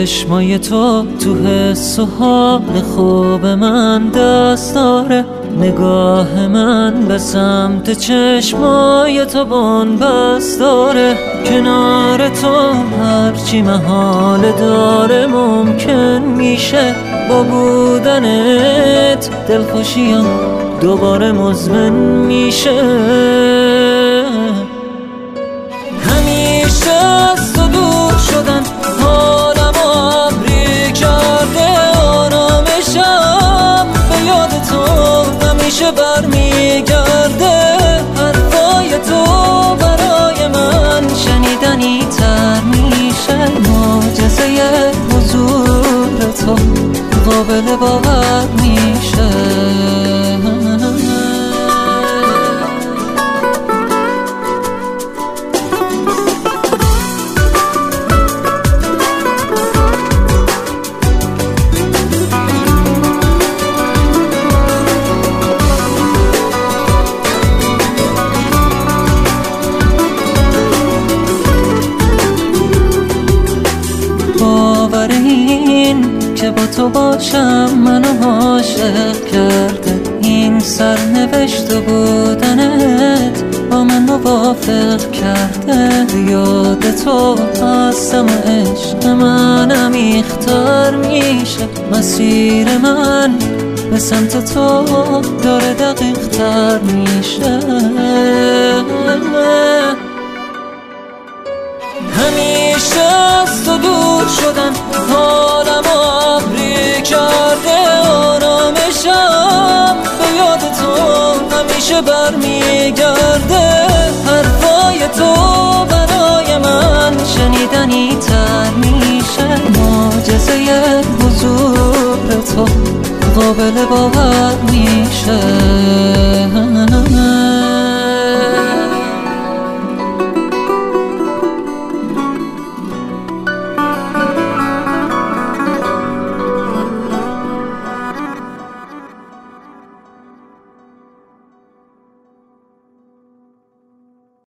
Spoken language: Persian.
چشمای تو حس و حال خوب من دست داره. نگاه من به سمت چشمای تو بن‌بست داره. کنار تو هرچی محال داره ممکن میشه. با بودنت دلخوشیم دوباره مزمن میشه. همیشه از تو دور شدن حالم ابری کرده. آرامشم به یاد تو همیشه برمیگرده. حرفای تو برای من شنیدنی تر میشه. معجزه حضور تو قابل باور میشه. باور این که با تو باشم منو عاشق کرده. این سرنوشت بودنت با من موافق کرده. یاد تو هستم و عشق من عمیق‌تر میشه. مسیر من به سمت تو داره دقیق‌تر میشه. همیشه از تو دور شدن حالم ابری کرده. آرامشم به یاد تو همیشه برمیگرده. حرفای تو برای من شنیدنی تر میشه. معجزه حضور تو قابل باور میشه.